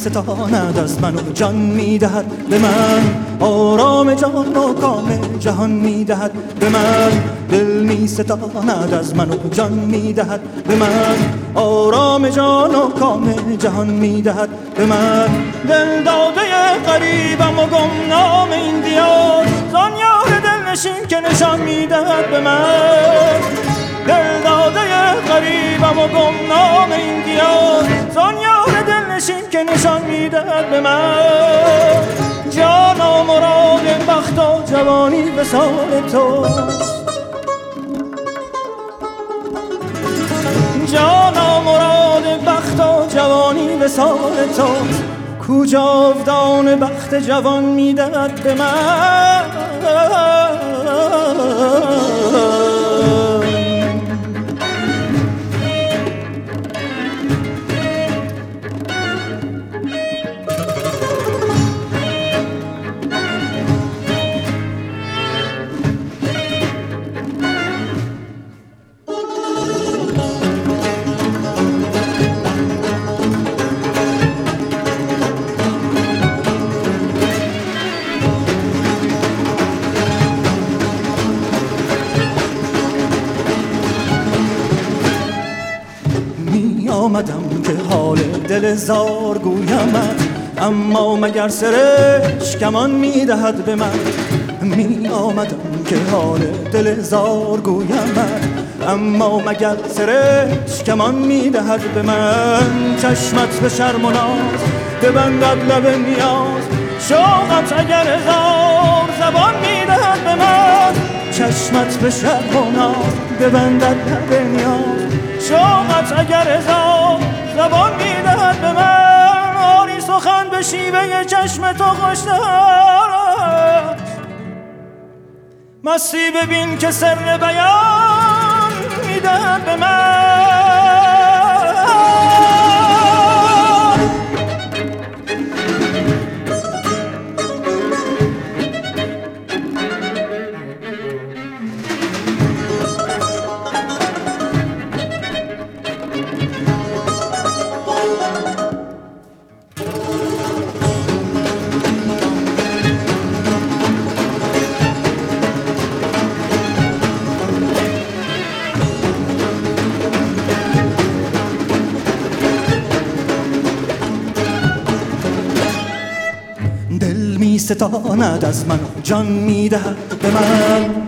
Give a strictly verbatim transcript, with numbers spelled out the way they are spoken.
ستاند از من و جان میدهد به من، آرام جان و کام جهان میدهد به من. دل می ستاند از من و جان میدهد به من، آرام جان و کام جهان میدهد به من. دل داده غریبم و گمنام این دیار، زان یار دلنشین که نشان میدهد به من. دل داده غریبم و گمنام این دیار، زان یار دلنشین که نشان میدهد به من. جانا مراد بخت و جوانی به سال توست، جانا مراد بخت و جوانی به سال توست. کو جاودان بخت جوان میدهد به من. آمدم که حال دل زار گویمت، اما مگر سرش کمان میدهد به من. می آمدم که حال دل زار گویمت، اما مگر سرش کمان میدهد به من. چشمت به شرم و ناز ببندد لب نیاز، شوقت اگر هزار زبان میدهد به من. چشمت به شرم و ناز ببندد لب نیاز، شوقت اگر هزار زبان میدهد به من. آری سخن به شیوه چشم تو خوشتر، مستی ببین که سر بیان میدهد به من. دل می ستاند از من جان میدهد به من،